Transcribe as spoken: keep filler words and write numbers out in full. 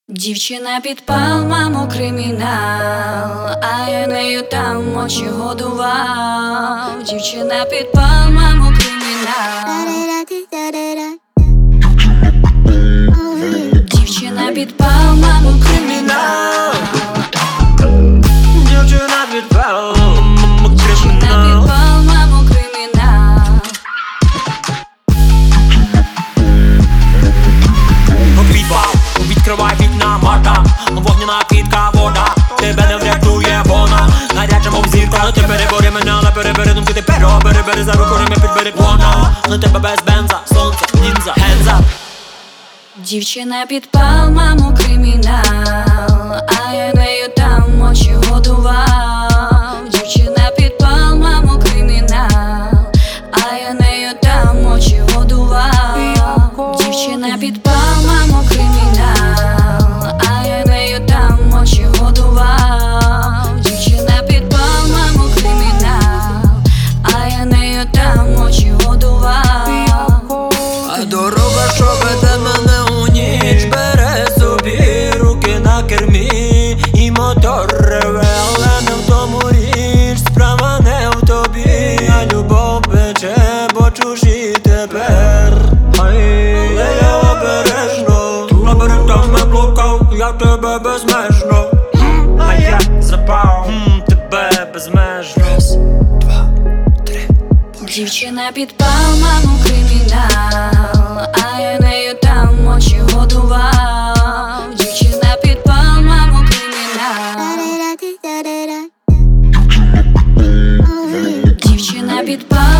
Дівчина підпал, мамо, кримінал, а я нею там очі годував. Дівчина підпал, мамо, кримінал. Дівчина підпал, мамо, кримінал. Дівчина підпал, Дівчина підпал, мамо, кримінал. підпал, відкривай вікна, мата, вогняна квітка, вода, тебе не врятує вона. Гаряча, мов зірка, ти перебори мене, але перебери думки, ти перо, перебери за руку, риме підбери вона. На тебе без бенза, сонце, лінза, генза. Дівчина підпал, мамо, кримінал, а я нею там очі годував. Дівчина підпал, мамо, кримінал, а я нею там очі годував. Дівчина підпал, мамо, кримінал, а я нею там очі годував. Дівчина підпал, мамо, кримінал, а я нею там очі годував. А дорога, що веде мене у ніч, бере собі руки на кермі, і мотор реве, але не в тому річ, справа не в тобі, а любов пече, бо чужі тепер. Але я обережно, лабіринтами блукав, я тебе безмежно. А я запав тебе безмежно. Раз, два, три. Дівчина підпал, мамо, кримінал, а я нею там очі годував. Дівчина підпал, мамо, кримінал. Дівчина підпал,